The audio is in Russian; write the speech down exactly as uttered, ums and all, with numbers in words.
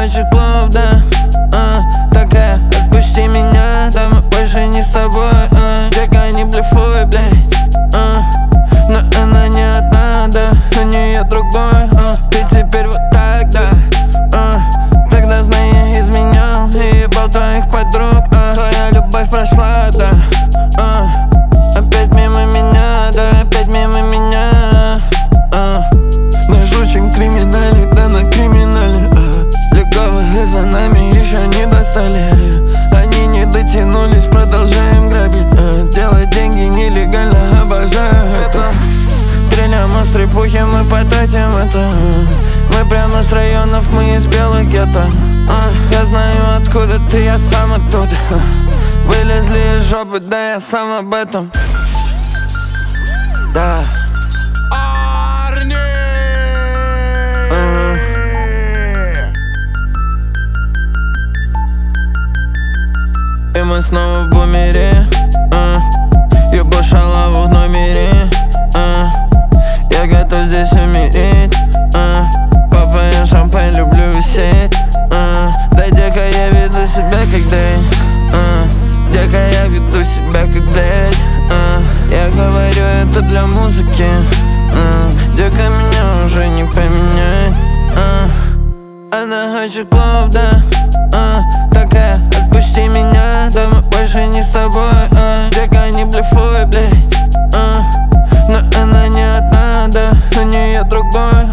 хочет клуб, да, а, такая, отпусти меня, да мы больше не с тобой, а, дека не блефуй, блядь, а, но она не одна, да, у нее другой, а, ты теперь вот так, да, а, тогда знай, я изменял и ебал твоих подруг, а, твоя любовь прошла, да, а, опять мимо меня, да, опять мимо меня, а, наш очень криминальный, да, на криминале, а, легковые за нами еще не достали, они не дотянулись, продолжаем грабить, а, делать деньги нелегально, обожаю это. Стреляем от стрельбухи, мы потратим это, мы прямо с районов, мы из белых гетто, а, я знаю откуда ты, я сам оттуда, вылезли из жопы, да я сам об этом, да. И мы снова в бумере, а, ебу шалаву в номере, а, я готов здесь умереть, а, попоем шампань, люблю висеть, а, да, дека, я веду себя как день, а, дека, я веду себя как блядь, а, я говорю это для музыки, а, дека, меня уже не поменять, а, она хочет клуб, да, а, такая, отпусти меня, да мы больше не с тобой, а, дека, не блефуй, блядь, а, но она не одна, да, у нее другой,